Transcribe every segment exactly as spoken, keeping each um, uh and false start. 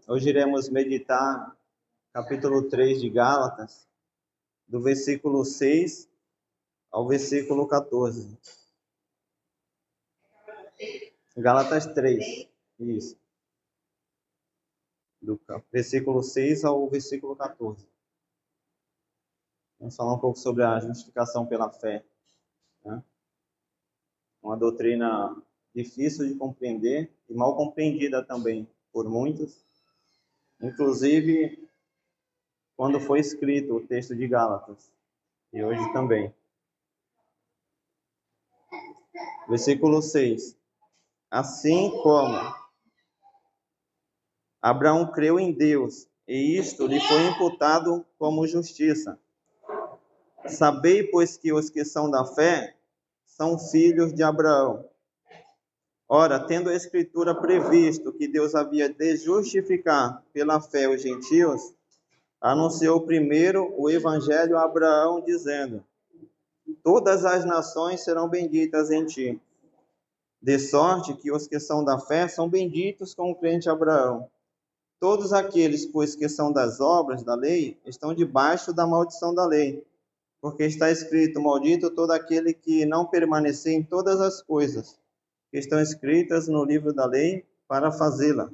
Hoje iremos meditar capítulo três de Gálatas, do versículo seis ao versículo quatorze. Gálatas três, isso. Do versículo seis ao versículo quatorze. Vamos falar um pouco sobre a justificação pela fé, né? Uma doutrina difícil de compreender e mal compreendida também por muitos, inclusive quando foi escrito o texto de Gálatas, e hoje também. Versículo seis. Assim como Abraão creu em Deus, e isto lhe foi imputado como justiça. Sabei, pois, que os que são da fé são filhos de Abraão. Ora, tendo a Escritura previsto que Deus havia de justificar pela fé os gentios, anunciou primeiro o evangelho a Abraão, dizendo: todas as nações serão benditas em ti. De sorte que os que são da fé são benditos com o crente Abraão. Todos aqueles, pois, que são das obras da lei, estão debaixo da maldição da lei. Porque está escrito: maldito todo aquele que não permanecer em todas as coisas que estão escritas no livro da lei para fazê-la.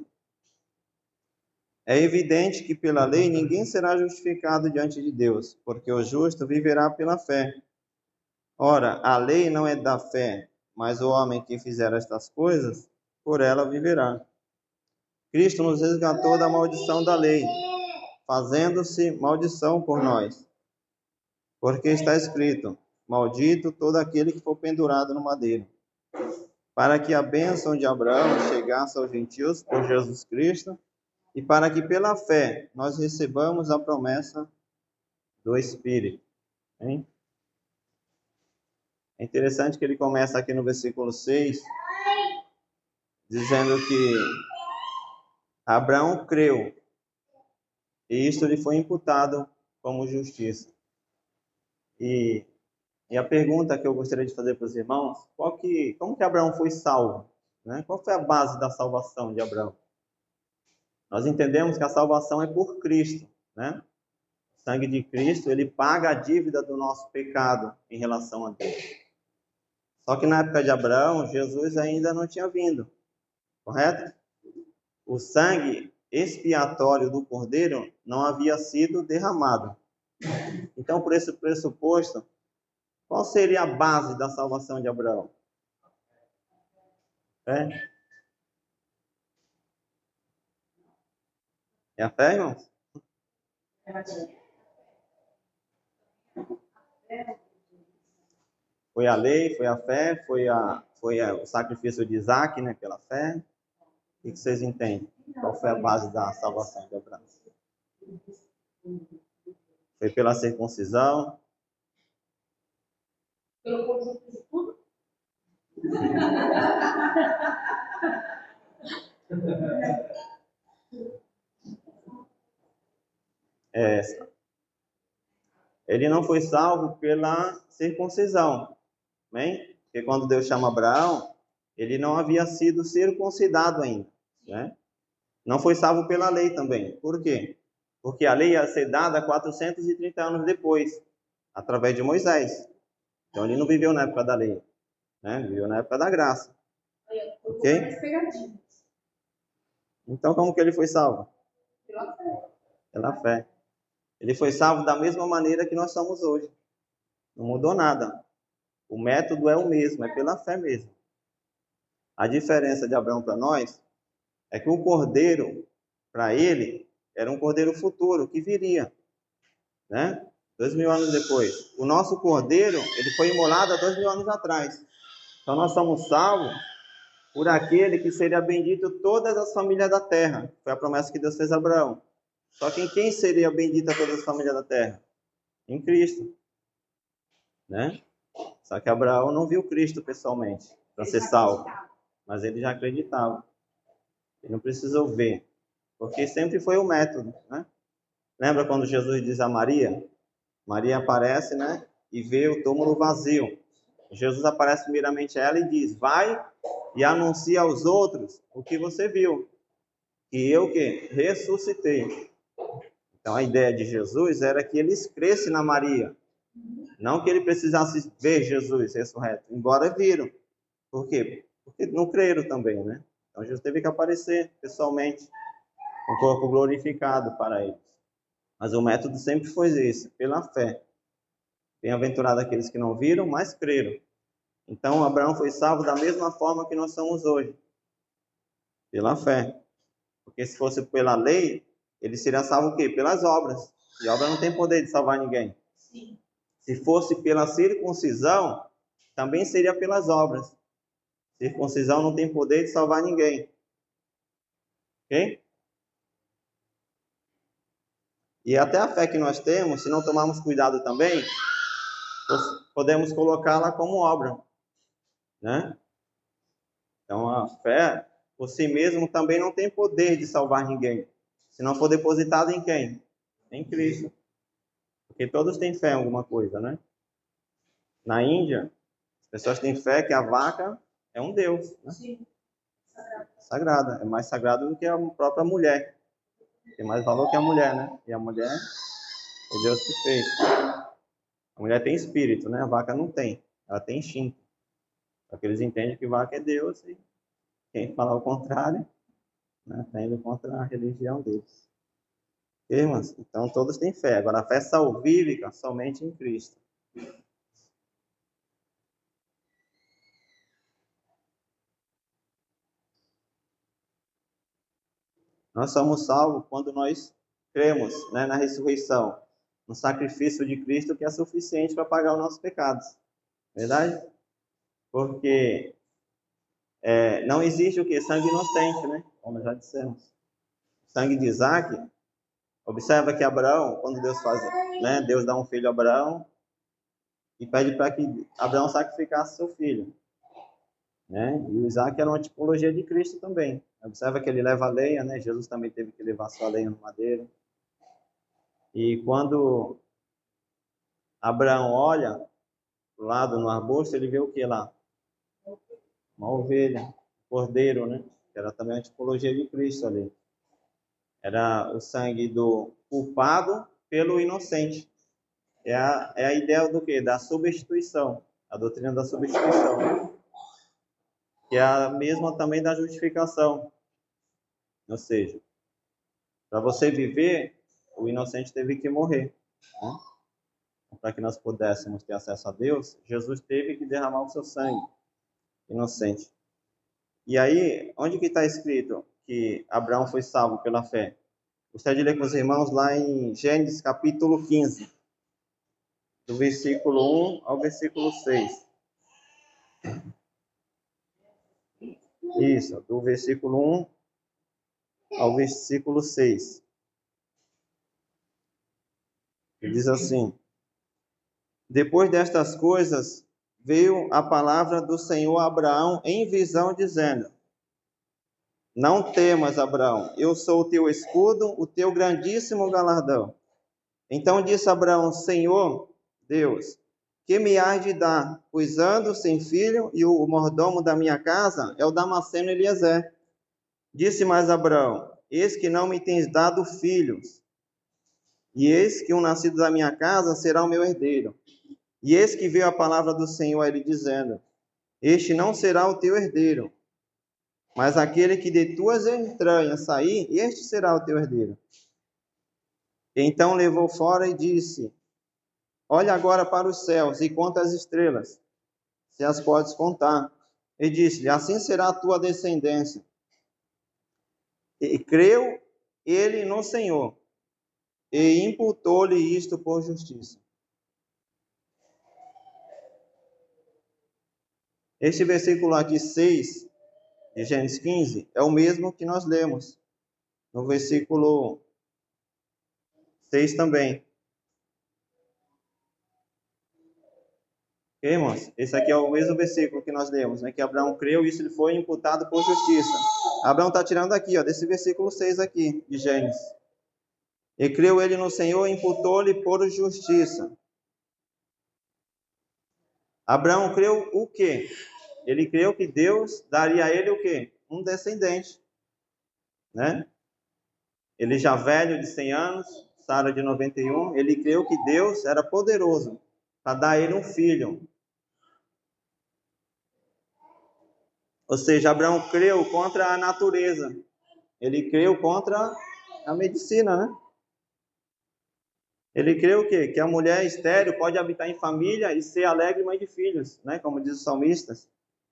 É evidente que pela lei ninguém será justificado diante de Deus, porque o justo viverá pela fé. Ora, a lei não é da fé, mas o homem que fizer estas coisas, por ela viverá. Cristo nos resgatou da maldição da lei, fazendo-se maldição por nós. Porque está escrito: maldito todo aquele que for pendurado no madeiro. Para que a bênção de Abraão chegasse aos gentios por Jesus Cristo, e para que pela fé nós recebamos a promessa do Espírito. Hein? É interessante que ele começa aqui no versículo seis, dizendo que Abraão creu, e isto lhe foi imputado como justiça. E, e a pergunta que eu gostaria de fazer para os irmãos: qual que, como que Abraão foi salvo? Né? Qual foi a base da salvação de Abraão? Nós entendemos que a salvação é por Cristo, né? O sangue de Cristo, ele paga a dívida do nosso pecado em relação a Deus. Só que na época de Abraão, Jesus ainda não tinha vindo, correto? O sangue expiatório do Cordeiro não havia sido derramado. Então, por esse pressuposto, qual seria a base da salvação de Abraão? É, é a fé, irmãos? Foi a lei, foi a fé, foi, a, foi a, o sacrifício de Isaac, né, pela fé. O que vocês entendem? Qual foi a base da salvação de Abraão? Foi pela circuncisão? Pelo conjunto de tudo? É, ele não foi salvo pela circuncisão, né? Porque quando Deus chama Abraão, ele não havia sido circuncidado ainda, né? Não foi salvo pela lei também. Por quê? Porque a lei ia ser dada quatrocentos e trinta anos depois, através de Moisés. Então ele não viveu na época da lei, né? Viveu na época da graça. Ok? Então como que ele foi salvo? Pela fé. Pela fé. Ele foi salvo da mesma maneira que nós somos hoje. Não mudou nada. O método é o mesmo, é pela fé mesmo. A diferença de Abraão para nós é que o cordeiro, para ele, era um cordeiro futuro, que viria, né? Dois mil anos depois. O nosso cordeiro, ele foi imolado há dois mil anos atrás. Então nós somos salvos por aquele que seria bendito todas as famílias da terra. Foi a promessa que Deus fez a Abraão. Só que em quem seria bendita todas as famílias da terra? Em Cristo, né? Só que Abraão não viu Cristo pessoalmente para ser salvo, mas ele já acreditava. Ele não precisou ver, porque sempre foi o método, né? Lembra quando Jesus diz a Maria? Maria aparece, né? E vê o túmulo vazio. Jesus aparece primeiramente a ela e diz: vai e anuncia aos outros o que você viu. que eu que ressuscitei. Então a ideia de Jesus era que eles crescem na Maria, não que ele precisasse ver Jesus ressurreto, embora viram. Por quê? Porque não creram também, né? Então Jesus teve que aparecer pessoalmente, com o corpo glorificado para eles. Mas o método sempre foi esse, pela fé. Bem-aventurado aqueles que não viram, mas creram. Então Abraão foi salvo da mesma forma que nós somos hoje, pela fé. Porque se fosse pela lei, ele seria salvo o quê? Pelas obras. E a obra não tem poder de salvar ninguém. Sim. Se fosse pela circuncisão, também seria pelas obras. Circuncisão não tem poder de salvar ninguém. Ok? E até a fé que nós temos, se não tomarmos cuidado também, podemos colocá-la como obra, né? Então a fé, por si mesmo, também não tem poder de salvar ninguém. Se não for depositado em quem? Em Cristo. Porque todos têm fé em alguma coisa, né? Na Índia, as pessoas têm fé que a vaca é um deus, né? Sim. Sagrada. É mais sagrado do que a própria mulher. Tem mais valor que a mulher, né? E a mulher é Deus que fez. A mulher tem espírito, né? A vaca não tem. Ela tem instinto. Só que eles entendem que vaca é Deus e quem falar o contrário, né, está indo contra a religião deles. Ok, irmãos? Então todos têm fé. Agora a fé salvífica somente em Cristo. Nós somos salvos quando nós cremos, né, na ressurreição, no sacrifício de Cristo que é suficiente para pagar os nossos pecados. Verdade? Porque é, não existe o que? Sangue inocente, né? Como já dissemos. Sangue de Isaac. Observa que Abraão, quando Deus faz, né, Deus dá um filho a Abraão e pede para que Abraão sacrificasse seu filho, né? E o Isaac era uma tipologia de Cristo também. Observa que ele leva a lenha, né? Jesus também teve que levar sua lenha no madeiro. E quando Abraão olha para o lado no arbusto, ele vê o que lá? Uma ovelha, um cordeiro, né? Que era também uma tipologia de Cristo ali. Era o sangue do culpado pelo inocente. É a, é a ideia do quê? Da substituição. A doutrina da substituição. Que é a mesma também da justificação. Ou seja, para você viver, o inocente teve que morrer. Né? Para que nós pudéssemos ter acesso a Deus, Jesus teve que derramar o seu sangue inocente. E aí, onde que está escrito que Abraão foi salvo pela fé? Gostaria de ler com os irmãos lá em Gênesis capítulo quinze, do versículo um ao versículo seis. Isso, do versículo um ao versículo seis. Ele diz assim: depois destas coisas, veio a palavra do Senhor a Abraão em visão, dizendo: não temas, Abraão, eu sou o teu escudo, o teu grandíssimo galardão. Então disse Abraão: Senhor Deus, que me hás de dar? Pois ando sem filho, e o mordomo da minha casa é o Damasceno Eliezer. Disse mais Abraão: eis que não me tens dado filhos, e eis que um nascido da minha casa será o meu herdeiro. E eis que veio a palavra do Senhor a ele, dizendo: este não será o teu herdeiro, mas aquele que de tuas entranhas sair, este será o teu herdeiro. Então levou fora e disse: olha agora para os céus e conta as estrelas, se as podes contar. E disse-lhe: assim será a tua descendência. E creu ele no Senhor, e imputou-lhe isto por justiça. Este versículo aqui, seis, de Gênesis quinze, é o mesmo que nós lemos no versículo seis também. Ok, irmãos? Esse aqui é o mesmo versículo que nós lemos, né? Que Abraão creu e isso lhe foi imputado por justiça. Abraão está tirando aqui, ó, desse versículo seis aqui, de Gênesis. E creu ele no Senhor e imputou-lhe por justiça. Abraão creu o quê? Ele creu que Deus daria a ele o quê? Um descendente, né? ele já velho de cem anos, Sara de noventa e um, ele creu que Deus era poderoso para dar a ele um filho. Ou seja, Abraão creu contra a natureza. Ele creu contra a medicina, né? Ele creu o quê? Que a mulher estéril pode habitar em família e ser alegre mãe de filhos, né? Como diz os salmistas.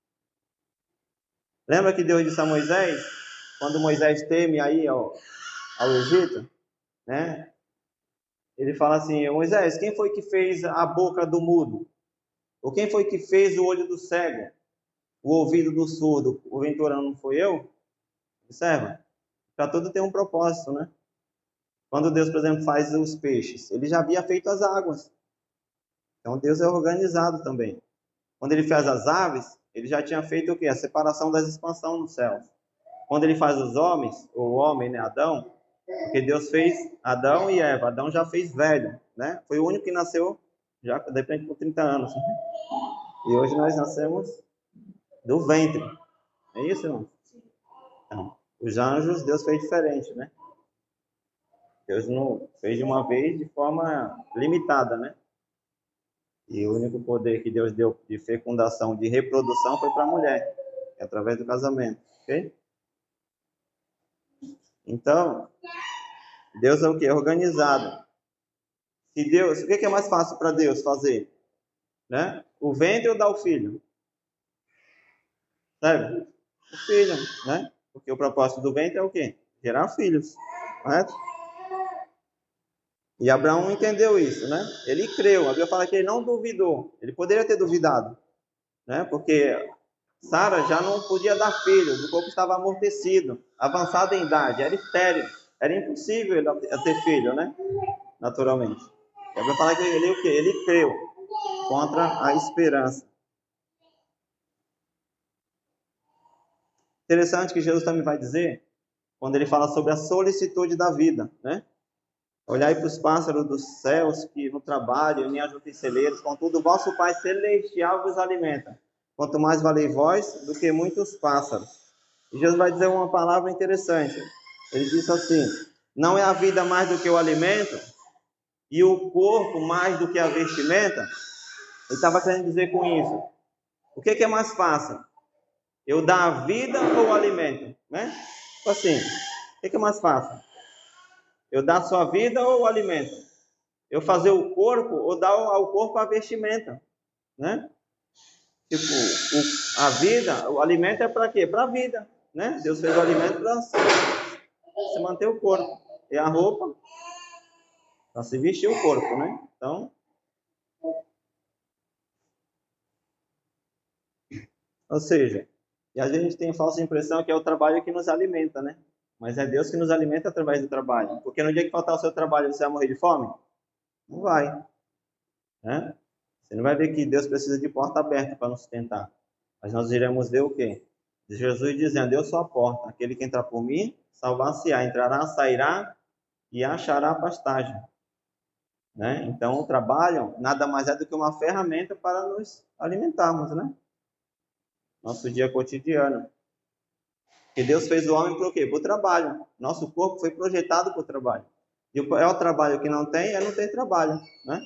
Lembra que Deus disse a Moisés, quando Moisés teme aí ao, ao Egito, né? Ele fala assim: Moisés, quem foi que fez a boca do mudo? Ou quem foi que fez o olho do cego? O ouvido do surdo? O venturão não foi eu? Observa. Para tudo tem um propósito, né? Quando Deus, por exemplo, faz os peixes, ele já havia feito as águas. Então Deus é organizado também. Quando ele faz as aves, ele já tinha feito o quê? A separação das expansões no céu. Quando ele faz os homens, o homem, né, Adão, porque Deus fez Adão e Eva. Adão já fez velho, né? Foi o único que nasceu já de repente por trinta anos. E hoje nós nascemos do ventre. É isso, irmão? Então, os anjos, Deus fez diferente, né? Deus não fez de uma vez de forma limitada, né? E o único poder que Deus deu de fecundação, de reprodução, foi para a mulher, através do casamento, ok? Então, Deus é o que? Organizado. Se Deus, o que é mais fácil para Deus fazer? Né? O ventre ou dar o filho? Sabe? O filho, né? Porque o propósito do ventre é o quê? Gerar filhos, correto? E Abraão entendeu isso, né? Ele creu. A Bíblia fala que ele não duvidou. Ele poderia ter duvidado, né? Porque Sara já não podia dar filhos, o corpo estava amortecido, avançado em idade, era estéril, era impossível ele ter filho, né? Naturalmente. A Bíblia fala que ele o quê? Ele creu contra a esperança. Interessante que Jesus também vai dizer, quando ele fala sobre a solicitude da vida, né? Olhai para os pássaros dos céus que no trabalho, nem ajuntam em celeiros, contudo o vosso Pai Celestial vos alimenta. Quanto mais valei vós do que muitos pássaros. E Jesus vai dizer uma palavra interessante. Ele diz assim: não é a vida mais do que o alimento e o corpo mais do que a vestimenta? Ele estava querendo dizer com isso: o que é mais fácil? Eu dar a vida ou o alimento? Né? Tipo assim, o que é mais fácil? Eu dar só a vida ou o alimento? Eu fazer o corpo ou dar ao corpo a vestimenta? Né? Tipo, o, a vida, o alimento é para quê? Para a vida, né? Deus fez o alimento para se manter o corpo. E a roupa para se vestir o corpo, né? Então, ou seja, e a gente tem a falsa impressão que é o trabalho que nos alimenta, né? Mas é Deus que nos alimenta através do trabalho. Porque no dia que faltar o seu trabalho, você vai morrer de fome? Não vai, né? Você não vai ver que Deus precisa de porta aberta para nos sustentar. Mas nós iremos ver o quê? Jesus dizendo: eu sou a porta. Aquele que entrar por mim, salvar-se-á. Entrará, sairá e achará pastagem. Né? Então, o trabalho nada mais é do que uma ferramenta para nos alimentarmos, né? Nosso dia cotidiano. Que Deus fez o homem para o quê? Para o trabalho. Nosso corpo foi projetado para o trabalho. E é o trabalho que não tem, é não tem trabalho, né?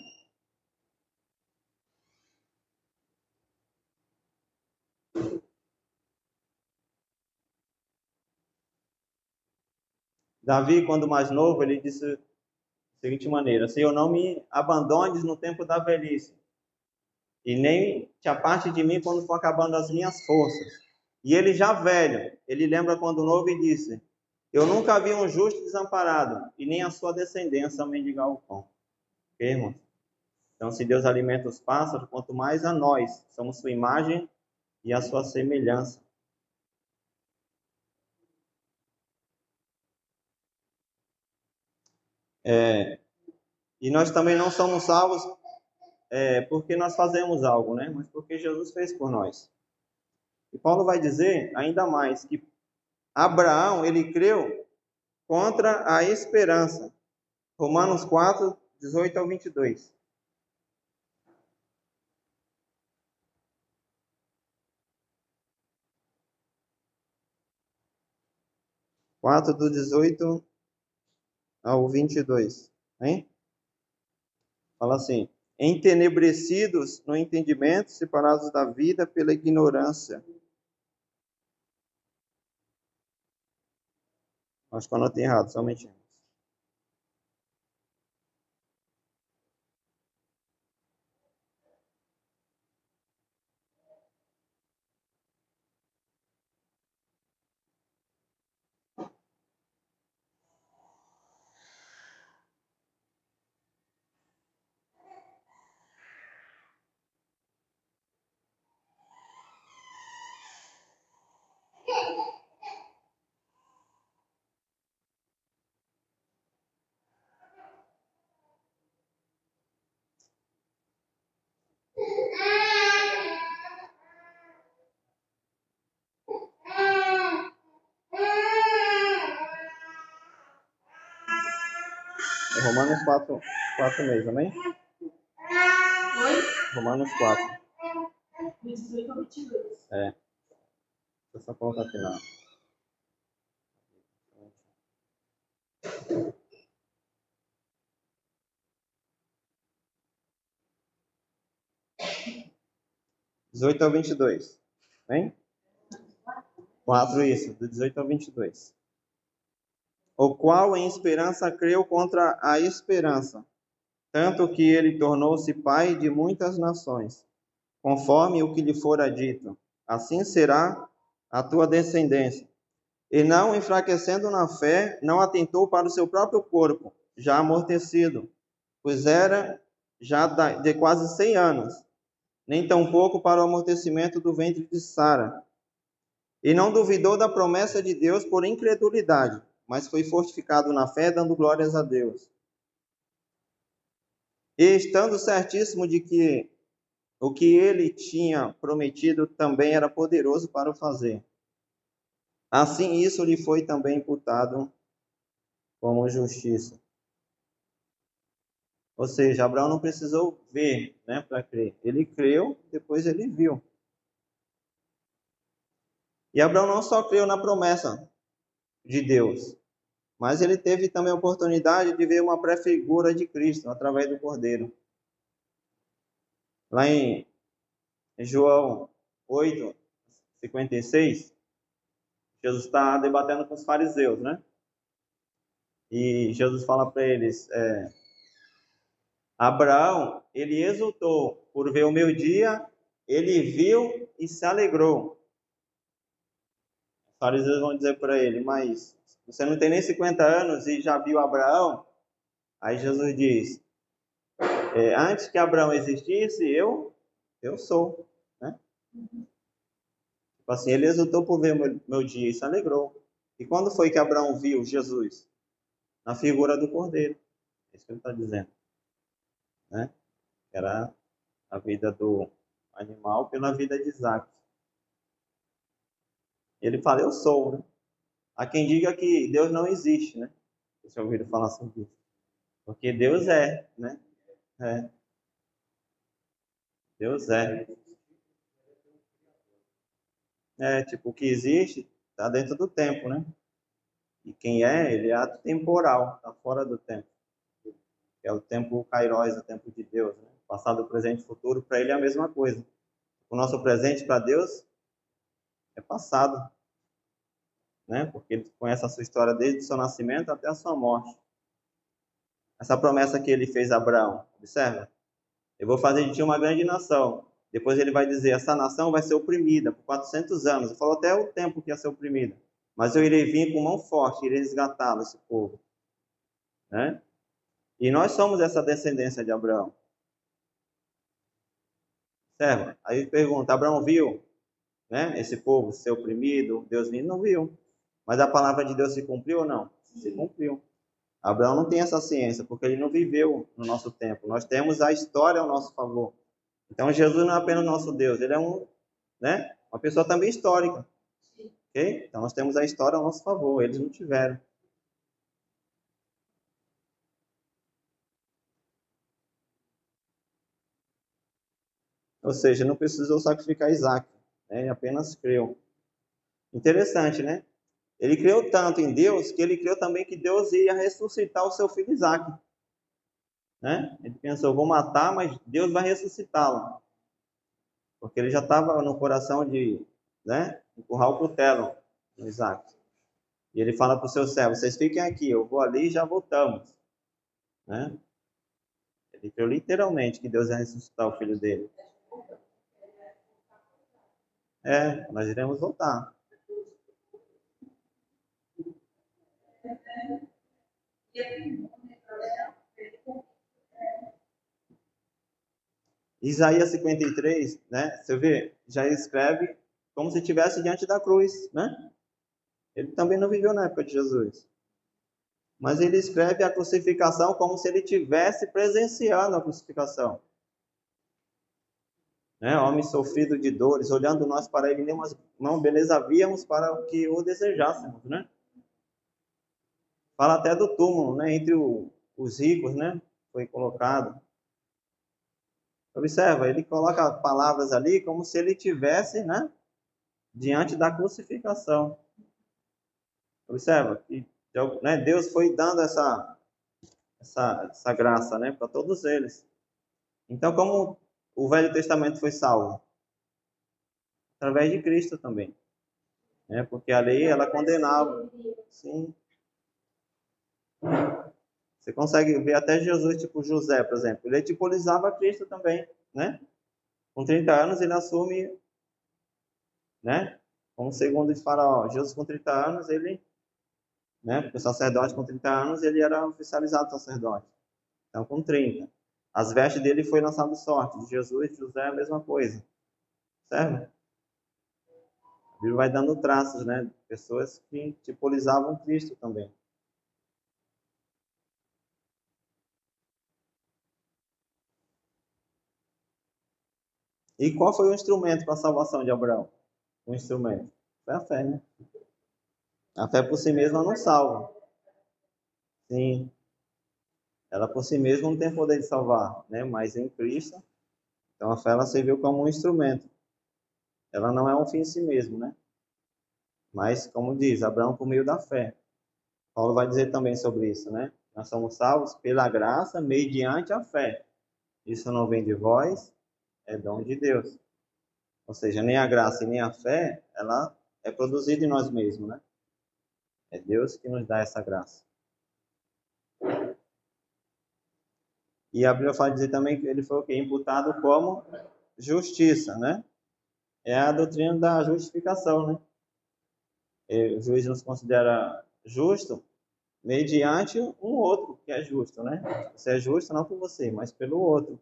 Davi, quando mais novo, ele disse da seguinte maneira: Senhor, não me abandones no tempo da velhice, e nem te aparte de mim quando for acabando as minhas forças. E ele já velho, ele lembra quando novo e disse: eu nunca vi um justo desamparado, e nem a sua descendência mendigar o pão. Ok, irmãos? Então, se Deus alimenta os pássaros, quanto mais a nós, somos sua imagem e a sua semelhança. É, e nós também não somos salvos é, porque nós fazemos algo, né? Mas porque Jesus fez por nós. E Paulo vai dizer ainda mais que Abraão, ele creu contra a esperança. Romanos quatro, dezoito ao vinte e dois. quatro do dezoito ao vinte e dois. Hein? Fala assim: entenebrecidos no entendimento, separados da vida pela ignorância. Acho que eu anotei errado, somente. Romanos quatro, quatro mesmo, amém? Oi? Romanos quatro. dezoito ao vinte e dois. É. Deixa eu só colocar aqui na. dezoito ao vinte e dois. Hein? quatro, isso, do dezoito ao vinte e dois. O qual em esperança creu contra a esperança, tanto que ele tornou-se pai de muitas nações, conforme o que lhe fora dito. Assim será a tua descendência. E não enfraquecendo na fé, não atentou para o seu próprio corpo, já amortecido, pois era já de quase cem anos, nem tampouco para o amortecimento do ventre de Sara. E não duvidou da promessa de Deus por incredulidade, mas foi fortificado na fé, dando glórias a Deus. E estando certíssimo de que o que ele tinha prometido também era poderoso para o fazer. Assim, isso lhe foi também imputado como justiça. Ou seja, Abraão não precisou ver, né, para crer. Ele creu, depois ele viu. E Abraão não só creu na promessa de Deus, mas ele teve também a oportunidade de ver uma pré-figura de Cristo através do Cordeiro. Lá em João oito, cinquenta e seis, Jesus está debatendo com os fariseus, né? E Jesus fala para eles, é, Abraão, ele exultou por ver o meu dia, ele viu e se alegrou. Os fariseus vão dizer para ele, mas você não tem nem cinquenta anos e já viu Abraão? Aí Jesus diz, é, antes que Abraão existisse, eu, eu sou, né? Tipo assim, ele exultou por ver meu, meu dia e se alegrou. E quando foi que Abraão viu Jesus? Na figura do Cordeiro. É isso que ele está dizendo, né? Era a vida do animal pela vida de Isaac. Ele fala, eu sou, né? Há quem diga que Deus não existe, né? Vocês já ouviram falar sobre isso? Porque Deus é, né? É. Deus é. É, tipo, o que existe está dentro do tempo, né? E quem é, ele é atemporal, está fora do tempo. É o tempo kairos, o tempo de Deus, né? Passado, presente e futuro, para ele é a mesma coisa. O nosso presente para Deus é passado, né? Porque ele conhece a sua história desde o seu nascimento até a sua morte. Essa promessa que ele fez a Abraão, observa? Eu vou fazer de ti uma grande nação. Depois ele vai dizer, essa nação vai ser oprimida por quatrocentos anos. Ele falou até o tempo que ia ser oprimida. Mas eu irei vir com mão forte, irei resgatá-lo, esse povo. Né? E nós somos essa descendência de Abraão. Certo? Aí pergunta, Abraão viu, né, esse povo ser oprimido, Deus vindo? Não viu. Mas a palavra de Deus se cumpriu ou não? Se cumpriu. Abraão não tem essa ciência, porque ele não viveu no nosso tempo. Nós temos a história ao nosso favor. Então, Jesus não é apenas nosso Deus, ele é um, né, uma pessoa também histórica. Okay? Então, nós temos a história ao nosso favor, eles não tiveram. Ou seja, não precisou sacrificar Isaac, né? Ele apenas creu. Interessante, né? Ele creu tanto em Deus que ele creu também que Deus ia ressuscitar o seu filho Isaac. Né? Ele pensou, vou matar, mas Deus vai ressuscitá-lo. Porque ele já estava no coração de, né, empurrar o cutelo no Isaac. E ele fala para os seus servos, vocês fiquem aqui, eu vou ali e já voltamos. Né? Ele creu literalmente que Deus ia ressuscitar o filho dele. É, nós iremos voltar. Isaías cinquenta e três, né? Você vê, já escreve como se estivesse diante da cruz, né? Ele também não viveu na época de Jesus. Mas ele escreve a crucificação como se ele estivesse presenciando a crucificação. Né? Homem sofrido de dores, olhando nós para ele, nenhuma não beleza havíamos para o que o desejássemos, né? Fala até do túmulo, né? Entre o, os ricos, né? Foi colocado. Observa, ele coloca palavras ali como se ele tivesse, né? Diante da crucificação. Observa que, né, Deus foi dando essa, essa, essa graça, né, para todos eles. Então, como o Velho Testamento foi salvo? Através de Cristo também. Né, porque a lei, ela condenava. Sim. Você consegue ver até Jesus, tipo José, por exemplo. Ele tipolizava Cristo também, né? Com trinta anos, ele assume, né? Como segundo de Faraó. Jesus, com trinta anos, ele... Né? Porque o sacerdote com trinta anos, ele era oficializado sacerdote. Então, com trinta. As vestes dele foi lançado sorte. De Jesus, de José, a mesma coisa. Certo? A Bíblia vai dando traços, né? Pessoas que simbolizavam Cristo também. E qual foi o instrumento para a salvação de Abraão? O instrumento? Foi a fé, né? A fé por si mesma não salva. Sim. Ela por si mesma não tem poder de salvar, né? Mas em Cristo, então a fé ela serviu como um instrumento. Ela não é um fim em si mesmo, né? Mas, como diz, Abraão por meio da fé. Paulo vai dizer também sobre isso, né? Nós somos salvos pela graça, mediante a fé. Isso não vem de vós, é dom de Deus. Ou seja, nem a graça e nem a fé, ela é produzida em nós mesmos, né? É Deus que nos dá essa graça. E a Bíblia fala dizer também que ele foi o quê? Imputado como justiça, né? É a doutrina da justificação, né? E o juiz nos considera justo mediante um outro que é justo, né? Você é justo não por você, mas pelo outro.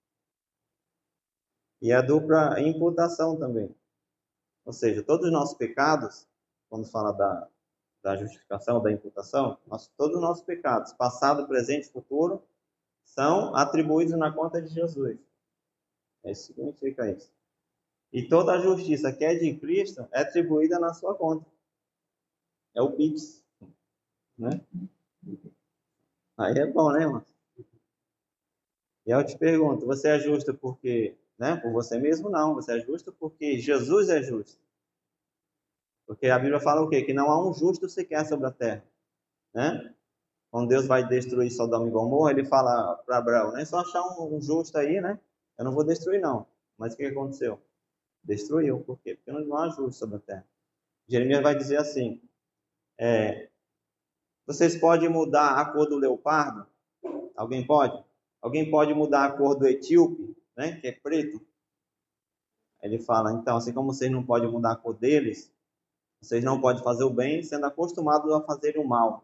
E a dupla imputação também. Ou seja, todos os nossos pecados, quando fala da, da justificação, da imputação, nós, todos os nossos pecados, passado, presente e futuro, são atribuídos na conta de Jesus. Isso significa isso. E toda a justiça que é de Cristo é atribuída na sua conta. É o Pix. Né? Aí é bom, né, irmão? E eu te pergunto, você é justo porque, né, por você mesmo? Não, você é justo porque Jesus é justo. Porque a Bíblia fala o quê? Que não há um justo sequer sobre a terra. Né? Quando Deus vai destruir Sodoma e Gomorra, ele fala para Abraão, né? Só achar um, um justo aí, né? Eu não vou destruir, não. Mas o que aconteceu? Destruiu. Por quê? Porque não há justo sobre a terra. Jeremias vai dizer assim, é, vocês podem mudar a cor do leopardo? Alguém pode? Alguém pode mudar a cor do etíope, né? Que é preto? Ele fala, então, assim como vocês não podem mudar a cor deles, vocês não podem fazer o bem sendo acostumados a fazer o mal.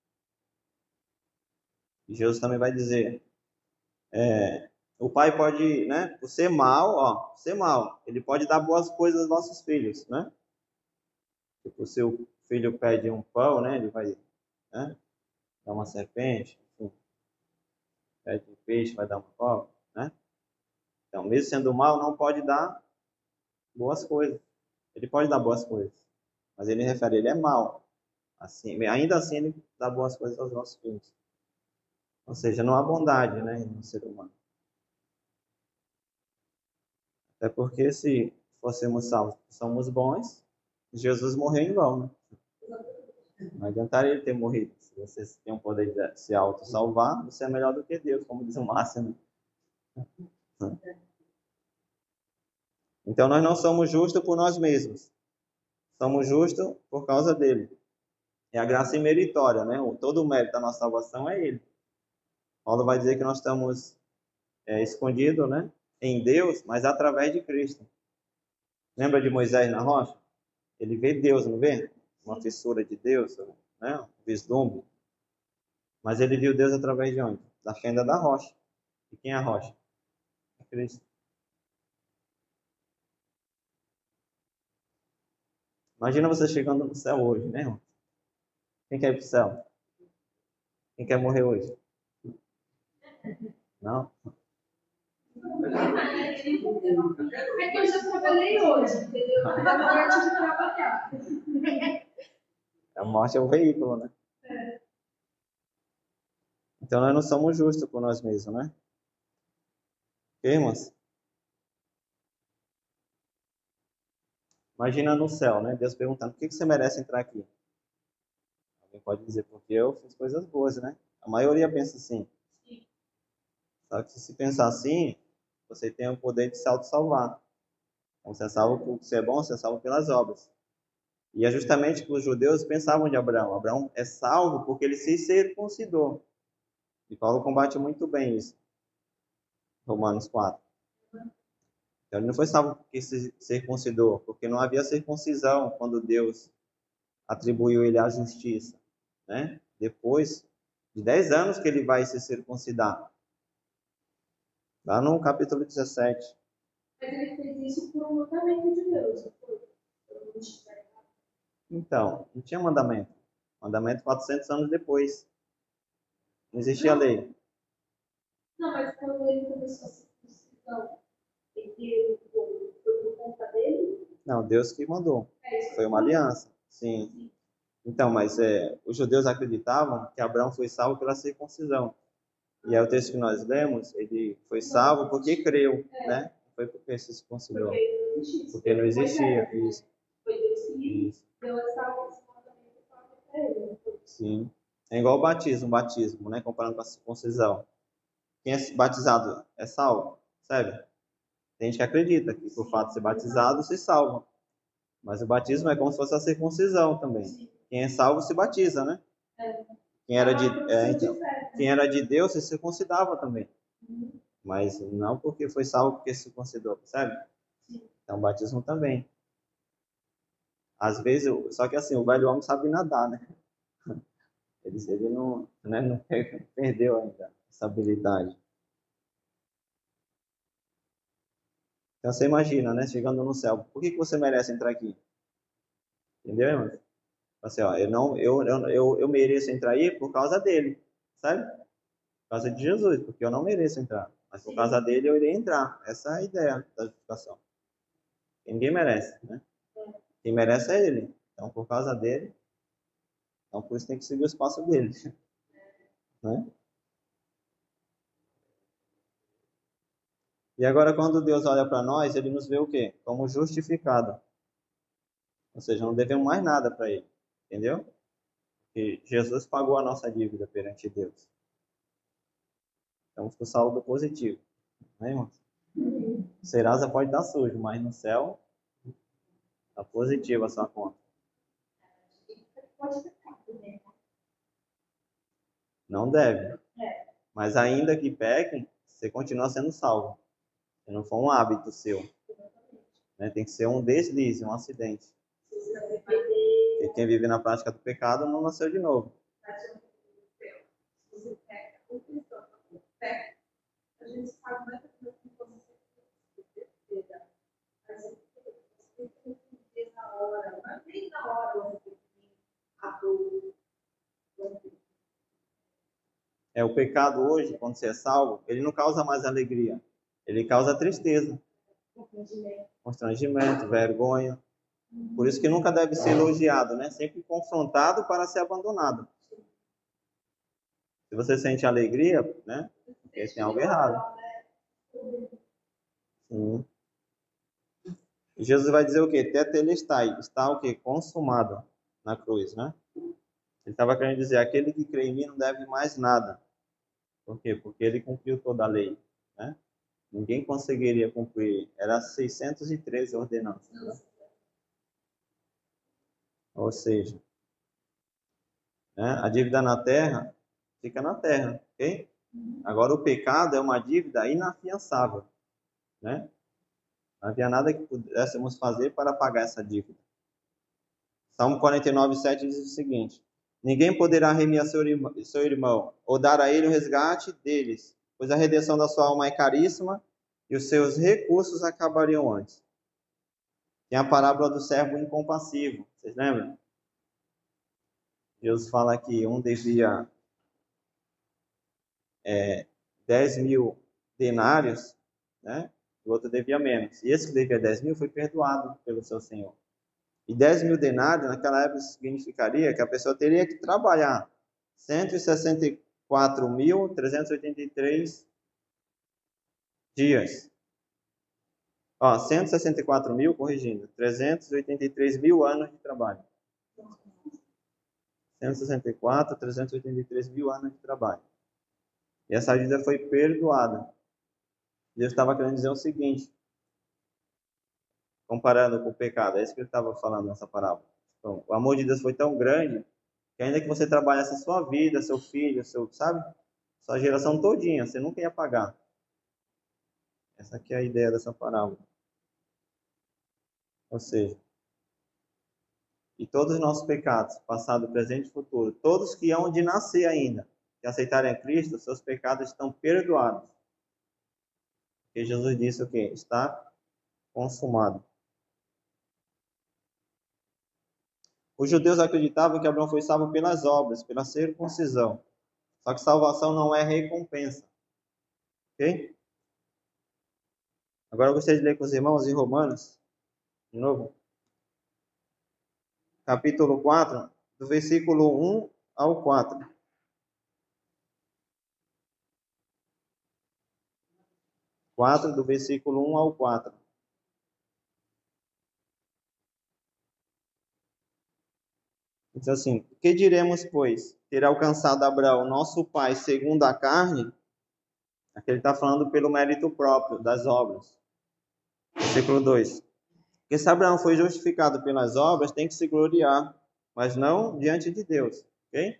E Jesus também vai dizer, é, o pai pode, né, por ser mal, ó, ser mal, ele pode dar boas coisas aos nossos filhos, né? Tipo, se o filho pede um pão, né, ele vai, né, dar uma serpente, enfim, pede um peixe, vai dar uma cobra, né? Então, mesmo sendo mal, não pode dar boas coisas. Ele pode dar boas coisas, mas ele refere, ele é mal. Assim, ainda assim, ele dá boas coisas aos nossos filhos. Ou seja, não há bondade, né, no ser humano. Até porque se fôssemos salvos, somos bons, Jesus morreu em vão, né? Não adiantaria ele ter morrido. Se você tem o poder de se auto-salvar, você é melhor do que Deus, como diz o Márcio. Né? Então nós não somos justos por nós mesmos. Somos justos por causa dele. É a graça imeritória, né? Todo o mérito da nossa salvação é ele. Paulo vai dizer que nós estamos é, escondidos, né, em Deus, mas através de Cristo. Lembra de Moisés na rocha? Ele vê Deus, não vê? Uma fissura de Deus, né? Um vislumbre. Mas ele viu Deus através de onde? Da fenda da rocha. E quem é a rocha? É Cristo. Imagina você chegando no céu hoje, né, irmão? Quem quer ir para o céu? Quem quer morrer hoje? Não? É que eu já trabalhei hoje, entendeu? Eu tava parte de trabalhar. A morte é o veículo, né? É. Então nós não somos justos por nós mesmos, né? Ok, irmãos? Imagina no céu, né? Deus perguntando, por que você merece entrar aqui? Alguém pode dizer, porque eu fiz coisas boas, né? A maioria pensa assim. Sim. Só que se pensar assim, você tem o poder de se auto-salvar. Então você é salvo por ser bom, você é salvo pelas obras. E é justamente que os judeus pensavam de Abraão. Abraão é salvo porque ele se circuncidou. E Paulo combate muito bem isso. Romanos quatro. Então ele não foi salvo porque se circuncidou, porque não havia circuncisão quando Deus atribuiu ele à justiça, né? Depois de dez anos que ele vai se circuncidar. Lá no capítulo dezessete. Mas ele fez isso por um mandamento de Deus. Então, não tinha mandamento. Mandamento quatrocentos anos depois. Não existia lei. Não, mas quando ele começou a circuncisão, ele foi por conta dele? Não, Deus que mandou. É, Foi uma aliança. Sim. Então, mas é, os judeus acreditavam que Abraão foi salvo pela circuncisão. E aí o texto que nós lemos, ele foi salvo porque creu, né? Não foi porque se circuncidou. Porque não existia. Isso. Foi Deus que Isso. deu essa mandamento para ele. Sim. É igual o batismo, o batismo, né? Comparando com a circuncisão. Quem é batizado é salvo? Sabe? Tem gente que acredita que por fato de ser batizado se salva. Mas o batismo é como se fosse a circuncisão também. Quem é salvo se batiza, né? Quem era de, é, então, quem era de Deus se circuncidava também. Mas não porque foi salvo porque se circuncidou, sabe? Então o batismo também. Às vezes, só que assim, o velho homem sabe nadar, né? Ele, ele não, né, não perdeu ainda essa habilidade. Então você imagina, né? Chegando no céu. Por que, que você merece entrar aqui? Entendeu, irmão? Assim, ó, eu, não, eu, eu, eu, eu mereço entrar aí por causa dele, sabe? Por causa de Jesus, porque eu não mereço entrar. Mas por causa dele eu irei entrar. Essa é a ideia da justificação. Ninguém merece, né? Quem merece é ele. Então, por causa dele, então por isso tem que seguir os passos dele. Né? E agora, quando Deus olha para nós, ele nos vê o quê? Como justificado. Ou seja, não devemos mais nada para ele. Entendeu? Porque Jesus pagou a nossa dívida perante Deus. Estamos com saldo positivo. Né, irmãos? Serasa pode dar sujo, mas no céu está positiva a sua conta. Não deve. Mas ainda que pequem, você continua sendo salvo. Se não for um hábito seu. Né? Tem que ser um deslize, um acidente. Porque quem vive na prática do pecado não nasceu de novo. A gente sabe mais que você na hora, mas nem na hora você a dor. É, o pecado hoje, quando você é salvo, ele não causa mais alegria. Ele causa tristeza, constrangimento, vergonha. Por isso que nunca deve ser elogiado, né? Sempre confrontado para ser abandonado. Se você sente alegria, né? Porque tem algo errado. Sim. E Jesus vai dizer o quê? Tetelestai. Está o quê? Consumado na cruz, né? Ele estava querendo dizer, aquele que crê em mim não deve mais nada. Por quê? Porque ele cumpriu toda a lei, né? Ninguém conseguiria cumprir. Era seiscentos e treze ordenanças, né? Ou seja, né, a dívida na terra fica na terra, ok? Agora, o pecado é uma dívida inafiançável, né? Não havia nada que pudéssemos fazer para pagar essa dívida. Salmo quarenta e nove, sete diz o seguinte: ninguém poderá remir seu irmão, seu irmão ou dar a ele o resgate deles, pois a redenção da sua alma é caríssima e os seus recursos acabariam antes. Tem a parábola do servo incompassivo, vocês lembram? Jesus fala que um devia é, dez mil denários, né? O outro devia menos. E esse que devia dez mil foi perdoado pelo seu senhor. E dez mil denários, naquela época, significaria que a pessoa teria que trabalhar cento e sessenta e quatro mil, trezentos e oitenta e três dias. Ó, cento e sessenta e quatro mil, corrigindo, trezentos e oitenta e três mil anos de trabalho. cento e sessenta e quatro, trezentos e oitenta e três mil anos de trabalho. E essa dívida foi perdoada. Deus estava querendo dizer o seguinte, comparando com o pecado, é isso que ele estava falando nessa parábola. Então, o amor de Deus foi tão grande que ainda que você trabalhasse a sua vida, seu filho, seu, sabe? Sua geração todinha, você nunca ia pagar. Essa aqui é a ideia dessa parábola. Ou seja, e todos os nossos pecados, passado, presente e futuro, todos que hão de nascer ainda, que aceitarem a Cristo, seus pecados estão perdoados. Porque Jesus disse o quê? Está consumado. Os judeus acreditavam que Abraão foi salvo pelas obras, pela circuncisão. Só que salvação não é recompensa. Ok? Agora eu gostaria de ler com os irmãos em Romanos, de novo. Capítulo quatro, do versículo um ao quatro. quatro, do versículo um ao quatro. Diz assim: que diremos, pois? Ter alcançado Abraão, nosso pai, segundo a carne? Aqui ele está falando pelo mérito próprio das obras. Versículo dois. Porque se Abraão foi justificado pelas obras, tem que se gloriar, mas não diante de Deus. Ok?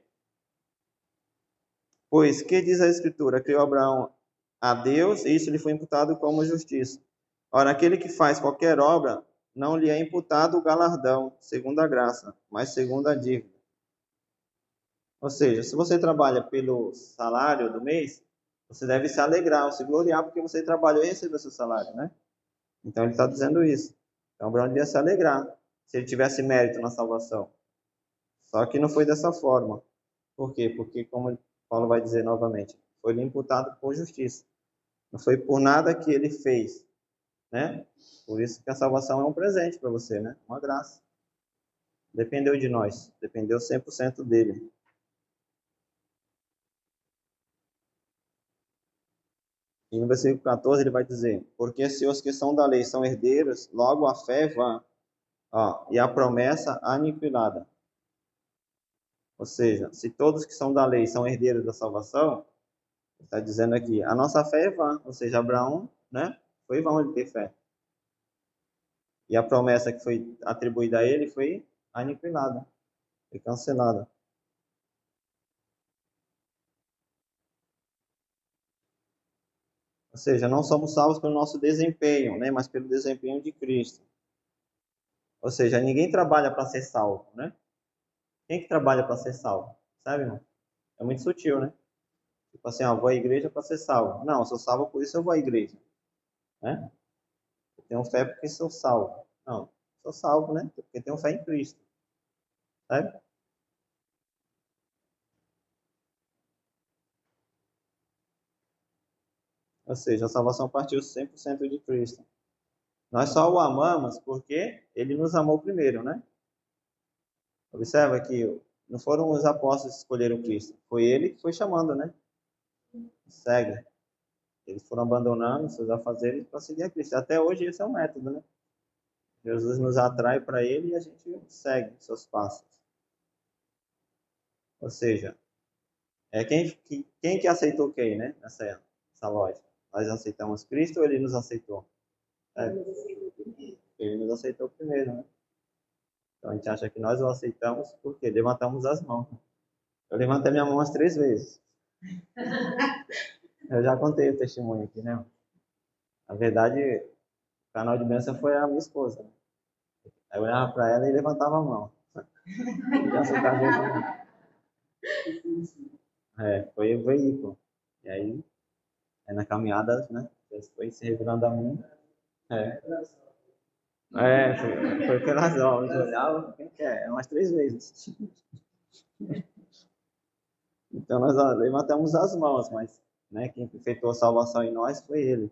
Pois, que diz a Escritura? Criou Abraão a Deus e isso lhe foi imputado como justiça. Ora, aquele que faz qualquer obra, não lhe é imputado o galardão, segundo a graça, mas segundo a dívida. Ou seja, se você trabalha pelo salário do mês, você deve se alegrar ou se gloriar porque você trabalhou e recebeu seu salário, né? Então ele está dizendo isso. Então Abraão devia se alegrar se ele tivesse mérito na salvação. Só que não foi dessa forma. Por quê? Porque, como Paulo vai dizer novamente, foi lhe imputado por justiça. Não foi por nada que ele fez, né? Por isso que a salvação é um presente para você, né? Uma graça. Dependeu de nós, dependeu cem por cento dele. E no versículo quatorze ele vai dizer: porque se os que são da lei são herdeiros, logo a fé vã, ó, e a promessa aniquilada. Ou seja, se todos que são da lei são herdeiros da salvação, está dizendo aqui, a nossa fé é vã. Ou seja, Abraão, né, foi vão ele ter fé. E a promessa que foi atribuída a ele foi aniquilada, foi cancelada. Ou seja, não somos salvos pelo nosso desempenho, né, mas pelo desempenho de Cristo. Ou seja, ninguém trabalha para ser salvo, né? Quem que trabalha para ser salvo? Sabe, irmão? É muito sutil, né? Tipo assim, ó, vou à igreja para ser salvo. Não, eu sou salvo, por isso eu vou à igreja. Né? Eu tenho fé porque sou salvo. Não, sou salvo, né? Porque tenho fé em Cristo. Sabe? Ou seja, a salvação partiu cem por cento de Cristo. Nós só o amamos porque ele nos amou primeiro, né? Observa que não foram os apóstolos que escolheram Cristo. Foi ele que foi chamando, né? Segue. Eles foram abandonando seus afazeres para seguir a Cristo. Até hoje esse é o método, né? Jesus nos atrai para ele e a gente segue seus passos. Ou seja, é quem, que- quem que aceitou quem, né? Nessa, nessa lógica. Nós aceitamos Cristo ou ele nos aceitou? É, ele nos aceitou primeiro, né? Então a gente acha que nós o aceitamos porque levantamos as mãos. Eu levantei minha mão umas três vezes. Eu já contei o testemunho aqui, né? Na verdade, o canal de bênção foi a minha esposa, né? Aí eu olhava para ela e levantava a mão. E aceitava Jesus. É, foi o veículo. E aí, aí na caminhada, né? Deus foi se revelando a mim. É, é foi, foi pelas obras. Eu olhava, quem que é? Umas três vezes. Então nós ó, levantamos as mãos, mas né, quem efetuou a salvação em nós foi Ele.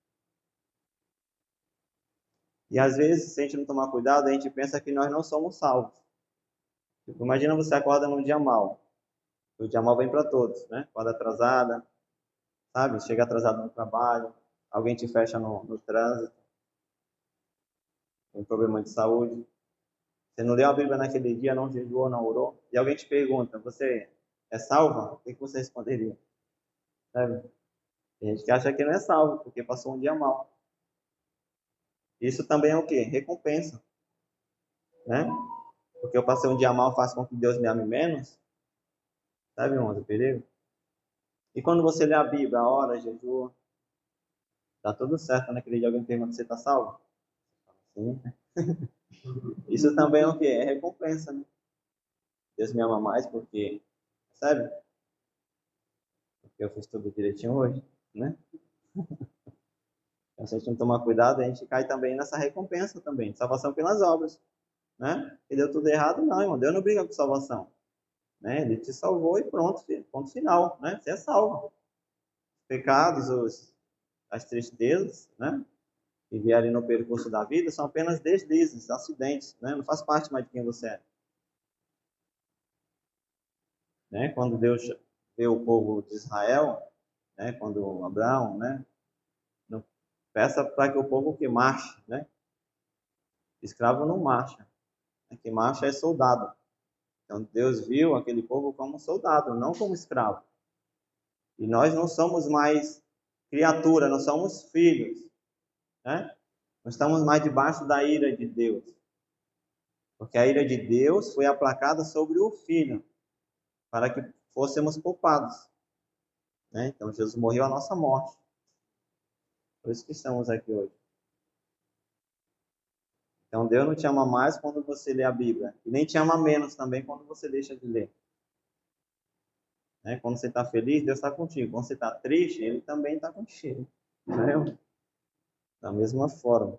E às vezes, se a gente não tomar cuidado, a gente pensa que nós não somos salvos. Tipo, imagina você acorda num dia mal. O dia mal vem para todos, né? Acorda atrasada, sabe? Chega atrasado no trabalho, alguém te fecha no, no trânsito, tem um problema de saúde. Você não leu a Bíblia naquele dia, não jejuou, não orou, e alguém te pergunta, você é salva? O que você responderia? Sabe? Tem gente que acha que não é salvo, porque passou um dia mal. Isso também é o quê? Recompensa, né? Porque eu passei um dia mal, faz com que Deus me ame menos. Sabe, irmãos, o perigo? E quando você lê a Bíblia, ora, jejua, tá tudo certo naquele dia, alguém pergunta, você tá salvo? Sim. Isso também é o quê? É recompensa, né? Deus me ama mais porque, sabe? Porque eu fiz tudo direitinho hoje, né? Então, se a gente não tomar cuidado, a gente cai também nessa recompensa também, salvação pelas obras, né? E deu tudo errado, não, irmão. Deus não briga com salvação, né? Ele te salvou e pronto, filho. Ponto final, né? Você é salvo. Os pecados, os, as tristezas, né? Que vierem no percurso da vida são apenas deslizes, acidentes, né? Não faz parte mais de quem você é. Né? Quando Deus vê o povo de Israel, né? Quando Abraão, né? Não, peça para que o povo que marche, né? Escravo não marcha, né? Quem marcha é soldado. Então Deus viu aquele povo como soldado, não como escravo. E nós não somos mais criatura, nós somos filhos, né? Não estamos mais debaixo da ira de Deus. Porque a ira de Deus foi aplacada sobre o Filho, para que fôssemos poupados. Né? Então Jesus morreu a nossa morte. Por isso que estamos aqui hoje. Então Deus não te ama mais quando você lê a Bíblia. E nem te ama menos também quando você deixa de ler. Né? Quando você está feliz, Deus está contigo. Quando você está triste, Ele também está contigo. Entendeu? Da mesma forma.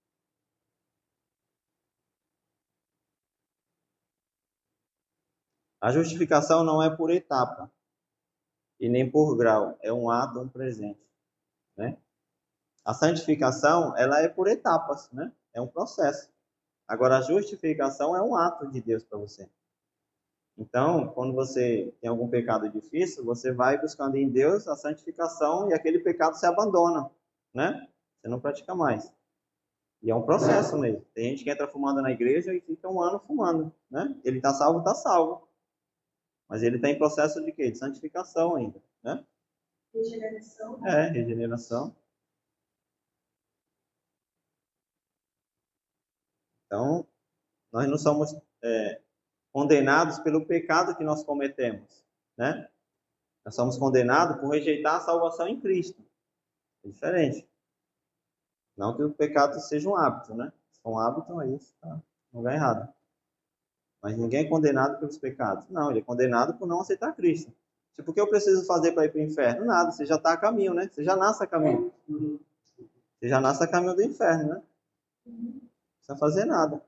A justificação não é por etapa e nem por grau. É um ato, um presente. Né? A santificação, ela é por etapas. Né? É um processo. Agora, a justificação é um ato de Deus para você. Então, quando você tem algum pecado difícil, você vai buscando em Deus a santificação e aquele pecado se abandona, né? Você não pratica mais. E é um processo mesmo. Tem gente que entra fumando na igreja e fica um ano fumando, né? Ele está salvo, está salvo. Mas ele está em processo de quê? De santificação ainda, né? Regeneração. É, regeneração. Então, nós não somos é, condenados pelo pecado que nós cometemos, né? Nós somos condenados por rejeitar a salvação em Cristo. É diferente. Não que o pecado seja um hábito, né? Se for um hábito, aí está no lugar errado. Mas ninguém é condenado pelos pecados. Não, ele é condenado por não aceitar Cristo. Tipo, o que eu preciso fazer para ir para o inferno? Nada, você já está a caminho, né? Você já nasce a caminho. Você já nasce a caminho do inferno, né? Não precisa fazer nada.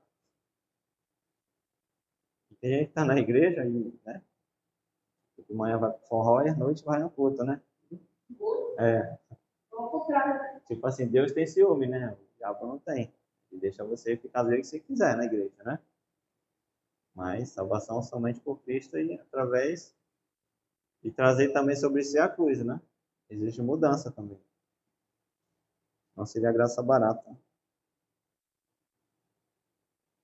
Tem gente que está na igreja e, né? De manhã vai pro forró e à noite vai no culto, né? É. Tipo assim, Deus tem ciúme, né? O diabo não tem. Ele deixa você ficar do jeito que você quiser na igreja, né? Mas salvação somente por Cristo e através e trazer também sobre si a cruz, né? Existe mudança também. Não seria graça barata.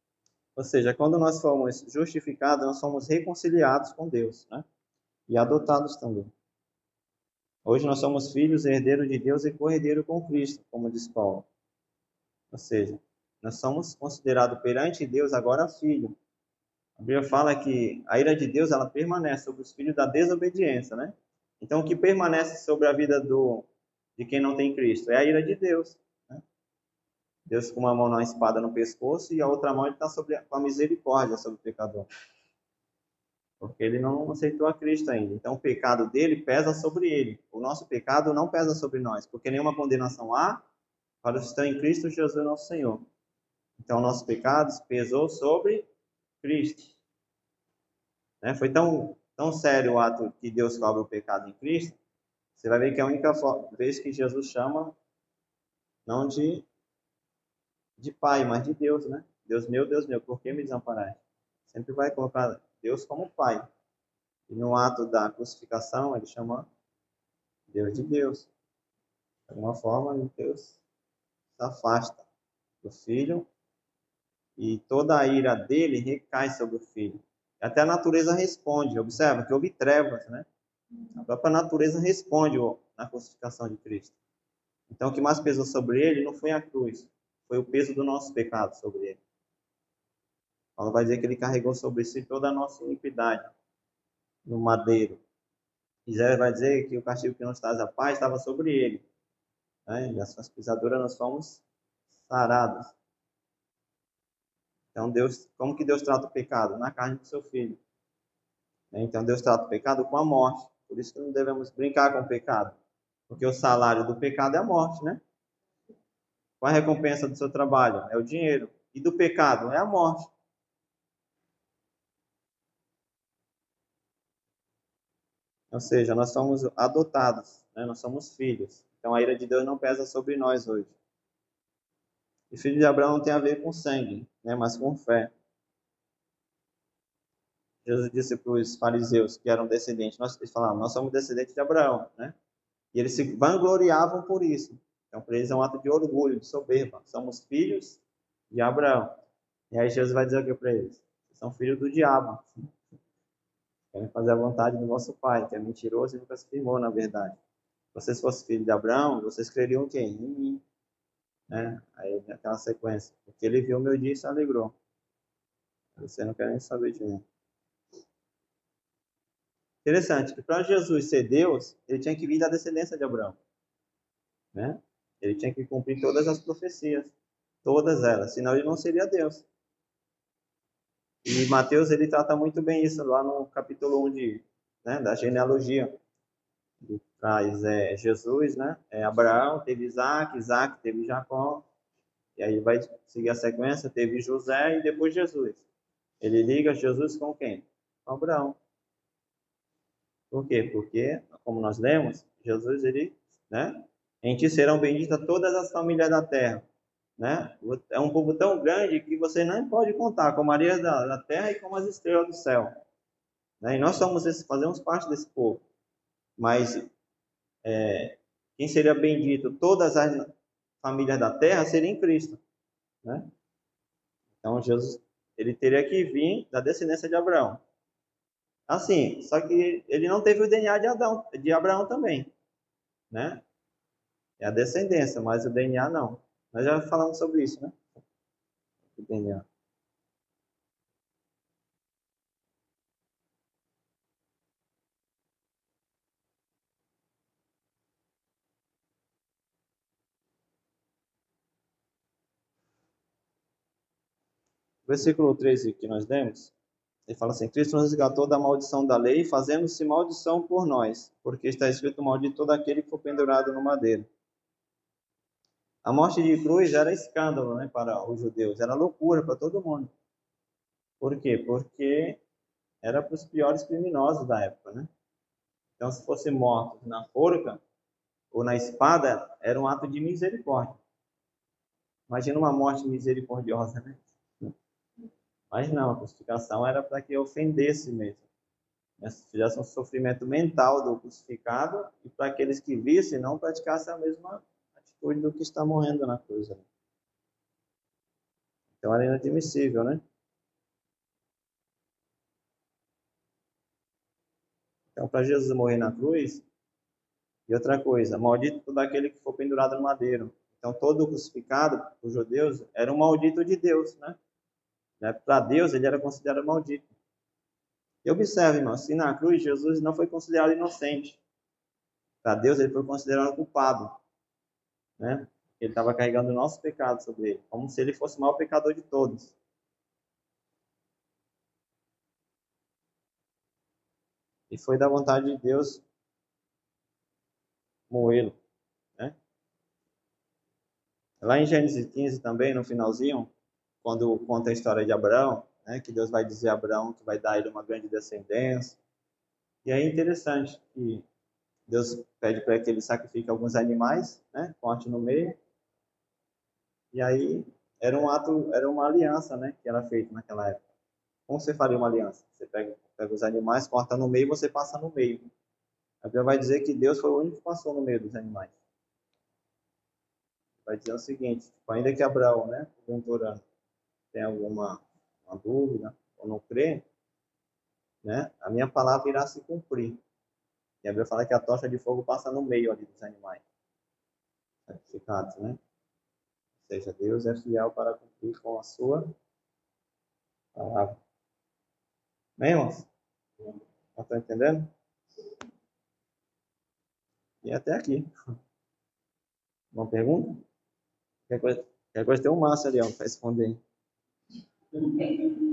Ou seja, quando nós fomos justificados, nós somos reconciliados com Deus, né? E adotados também. Hoje nós somos filhos, herdeiros de Deus e co-herdeiro com Cristo, como diz Paulo. Ou seja, nós somos considerados perante Deus agora filho. A Bíblia fala que a ira de Deus ela permanece sobre os filhos da desobediência, né? Então, o que permanece sobre a vida do, de quem não tem Cristo é a ira de Deus. Né? Deus com uma mão na espada no pescoço e a outra mão ele está com a misericórdia sobre o pecador. Porque ele não aceitou a Cristo ainda. Então, o pecado dele pesa sobre ele. O nosso pecado não pesa sobre nós, porque nenhuma condenação há para os que estão em Cristo Jesus nosso Senhor. Então, o nosso pecado pesou sobre Cristo. Né? Foi tão, tão sério o ato que Deus cobra o pecado em Cristo, você vai ver que é a única vez que Jesus chama, não de, de Pai, mas de Deus, né? Deus meu, Deus meu, por que me desamparaste? Sempre vai colocar Deus como Pai. E no ato da crucificação, ele chama Deus de Deus. De alguma forma, Deus se afasta do Filho e toda a ira dele recai sobre o Filho. Até a natureza responde. Observa que houve trevas, né? A própria natureza responde na crucificação de Cristo. Então, o que mais pesou sobre ele não foi a cruz, foi o peso do nosso pecado sobre ele. Paulo vai dizer que ele carregou sobre si toda a nossa iniquidade no madeiro. Isaías vai dizer que o castigo que nos traz a paz estava sobre ele. Né? E as suas pisaduras nós fomos sarados. Então, Deus, como que Deus trata o pecado? Na carne do seu Filho. Então, Deus trata o pecado com a morte. Por isso que não devemos brincar com o pecado. Porque o salário do pecado é a morte, né? Qual a recompensa do seu trabalho? É o dinheiro. E do pecado? É a morte. Ou seja, nós somos adotados, né? Nós somos filhos. Então, a ira de Deus não pesa sobre nós hoje. E filho de Abraão não tem a ver com sangue, né? Mas com fé. Jesus disse para os fariseus que eram descendentes, nós, eles falavam, nós somos descendentes de Abraão, né? E eles se vangloriavam por isso. Então, para eles é um ato de orgulho, de soberba. Somos filhos de Abraão. E aí Jesus vai dizer o que para eles? Vocês são filhos do diabo. Querem fazer a vontade do vosso pai, que é mentiroso e nunca se firmou na verdade. Se vocês fossem filhos de Abraão, vocês creriam quem? Em mim. Né? Aí aquela sequência. Porque ele viu o meu dia e se alegrou. Vocês não querem saber de mim. Interessante que para Jesus ser Deus, ele tinha que vir da descendência de Abraão. Né? Ele tinha que cumprir todas as profecias. Todas elas. Senão ele não seria Deus. E Mateus ele trata muito bem isso lá no capítulo um de, né, da genealogia. Ele traz é, Jesus, né? É, Abraão teve Isaac, Isaac teve Jacó. E aí vai seguir a sequência, teve José e depois Jesus. Ele liga Jesus com quem? Com Abraão. Por quê? Porque, como nós lemos, Jesus, ele, né? Em ti serão benditas todas as famílias da terra. Né? É um povo tão grande que você não pode contar com Maria da, da terra e com as estrelas do céu. Né? E nós somos esse, fazemos parte desse povo. Mas é, quem seria bendito todas as famílias da terra seria em Cristo. Né? Então Jesus ele teria que vir da descendência de Abraão. Assim, só que ele não teve o D N A de, Adão, de Abraão também. Né? É a descendência, mas o D N A não. Nós já falamos sobre isso, né? O D N A. Versículo treze que nós demos, ele fala assim, Cristo nos resgatou da maldição da lei, fazendo-se maldição por nós, porque está escrito, maldito todo aquele que for pendurado no madeiro. A morte de cruz era escândalo, né, para os judeus, era loucura para todo mundo. Por quê? Porque era para os piores criminosos da época, né? Então, se fosse morto na forca ou na espada, era um ato de misericórdia. Imagina uma morte misericordiosa, né? Mas não, a crucificação era para que ofendesse mesmo. Se fizesse um sofrimento mental do crucificado e para aqueles que vissem não praticassem a mesma atitude do que está morrendo na cruz. Né? Então era inadmissível, né? Então, para Jesus morrer na cruz, e outra coisa, maldito todo aquele que for pendurado no madeiro. Então, todo crucificado, os judeus, era um maldito de Deus, né? Para Deus, ele era considerado maldito. E observe, irmão, se na cruz Jesus não foi considerado inocente. Para Deus, ele foi considerado culpado, né? Ele estava carregando o nosso pecado sobre ele, como se ele fosse o maior pecador de todos. E foi da vontade de Deus moê-lo, né? Lá em Gênesis quinze também, no finalzinho, quando conta a história de Abraão, né, que Deus vai dizer a Abraão que vai dar a ele uma grande descendência. E aí é interessante que Deus pede para que ele sacrifique alguns animais, né, corte no meio. E aí era um ato, era uma aliança, né, que era feita naquela época. Como você faria uma aliança? Você pega, pega os animais, corta no meio e você passa no meio. A Bíblia vai dizer que Deus foi o único que passou no meio dos animais. Vai dizer o seguinte, tipo, ainda que Abraão, né, orando, tem alguma uma dúvida ou não crê, né, a minha palavra irá se cumprir. E a Bíblia fala que a tocha de fogo passa no meio ali dos animais sacrificados, né? Ou seja, Deus é fiel para cumprir com a sua palavra. Bem, irmãos? Estão entendendo? E até aqui. Uma pergunta? Qualquer coisa, qualquer coisa tem um Márcio ali, ó, para responder.